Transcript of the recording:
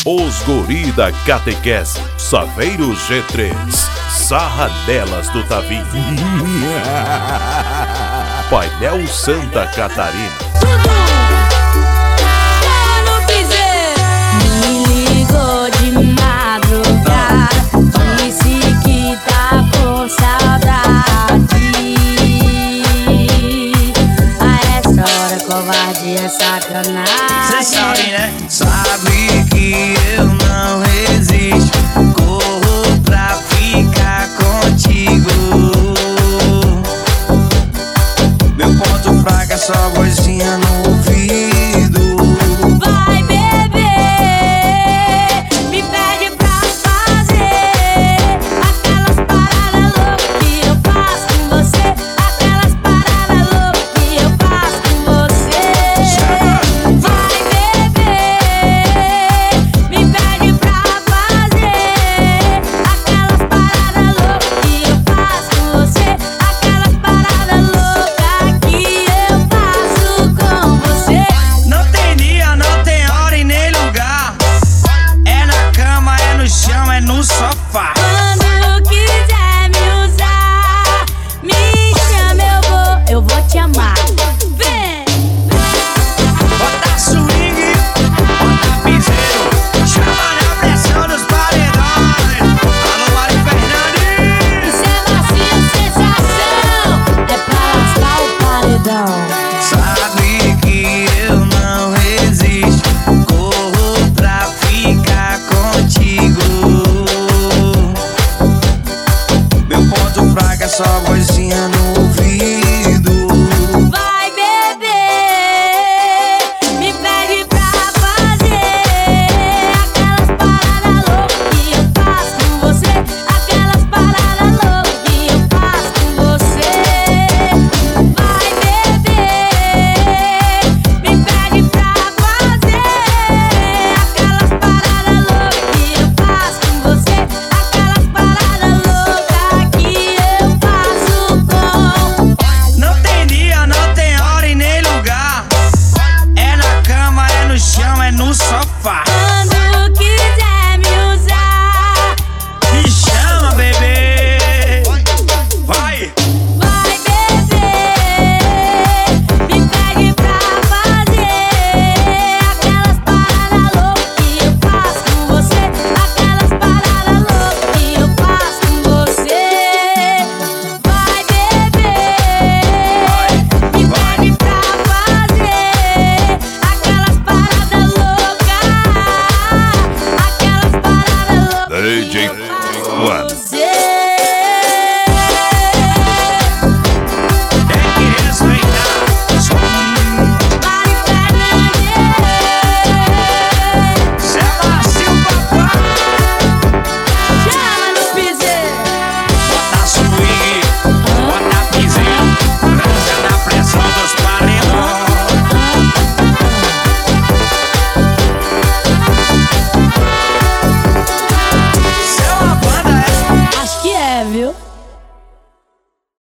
Os guri da catequese, Saveiro G3, Sarra Nelas do Tavim, Painel Santa Catarina. Me ligou de madrugada, disse que tá com saudade. A essa hora covardia é sacanagem. Cê sabe, né? Sabe que eu não resisto, corro pra ficar contigo. Meu ponto fraco é só vozinha no